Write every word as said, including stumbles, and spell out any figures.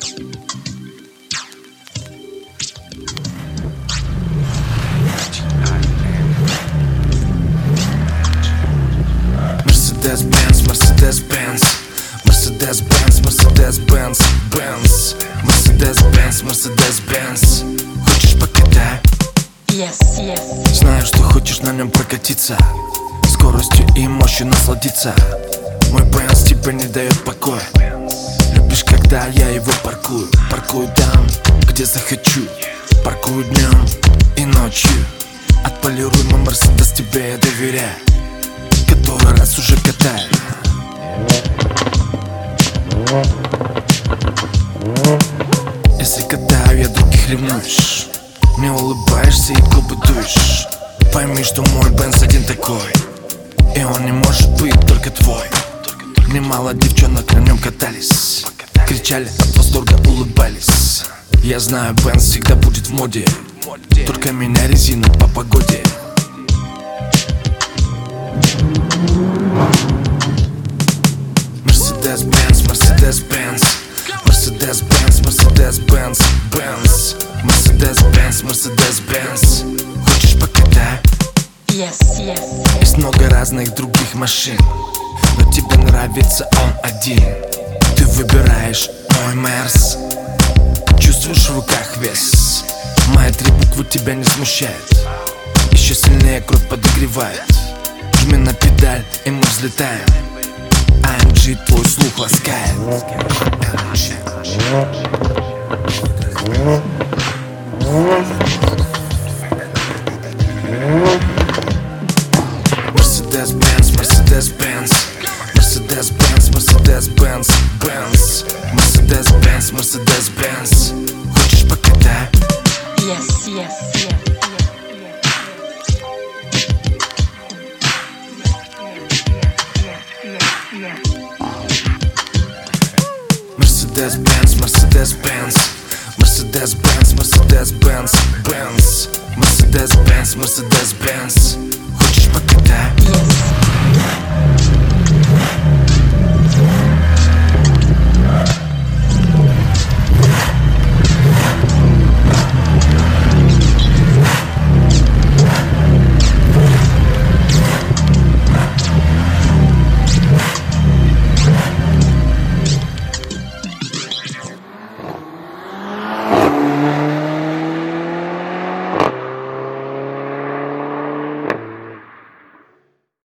Mercedes-Benz, Mercedes-Benz, Mercedes-Benz, Mercedes-Benz, Benz, Mercedes-Benz, Mercedes-Benz. Хочешь покатай? Yes, yes. Знаю, что хочешь на нем прокатиться, скоростью и мощью насладиться. Мой Бенз тебе не дает покоя. Любишь, когда я его паркую. Паркую там, где захочу. Паркую днем и ночью. Отполируй мой Мерседес, тебе я доверяю. Который раз уже катаю. Если катаю, я других ревнуешь. Мне улыбаешься и губы дуешь. Пойми, что мой Бенз один такой, и он не может быть только твой. Немало девчонок на нем катались, кричали от восторга, улыбались. Я знаю, Бенз всегда будет в моде, только меня резину по погоде. Mercedes-Benz, Mercedes-Benz, Mercedes-Benz, Mercedes-Benz, Benz, Mercedes-Benz, Mercedes-Benz. Хочешь покатай? Yes, yes. Есть много разных других машин, но тебе нравится он один. Ты выбираешь мой Мерс, чувствуешь в руках вес. Мои три буквы тебя не смущают, еще сильнее кровь подогревает. Жми на педаль, и мы взлетаем. эй эм джи твой слух ласкает. Mercedes-Benz, Mercedes-Benz, Mercedes-Benz, Mercedes-Benz, Benz, Mercedes-Benz, Mercedes-Benz. Хочешь покатай? Yes, yes, yes. Mercedes-Benz, Mercedes-Benz, Mercedes-Benz, Mercedes-Benz, Benz, Mercedes-Benz, Mercedes-Benz. Хочешь покатай? Yes.